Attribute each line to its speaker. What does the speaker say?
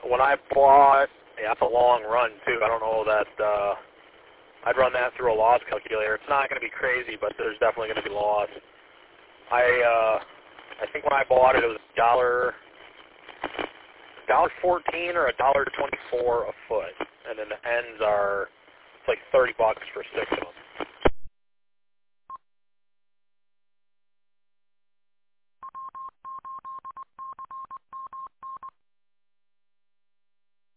Speaker 1: when I bought, yeah, that's a long run too. I don't know that I'd run that through a loss calculator. It's not going to be crazy, but there's definitely going to be loss. I think when I bought it, it was $1.14 or $1.24 a foot, and then the ends are it's like $30 for 6 of them.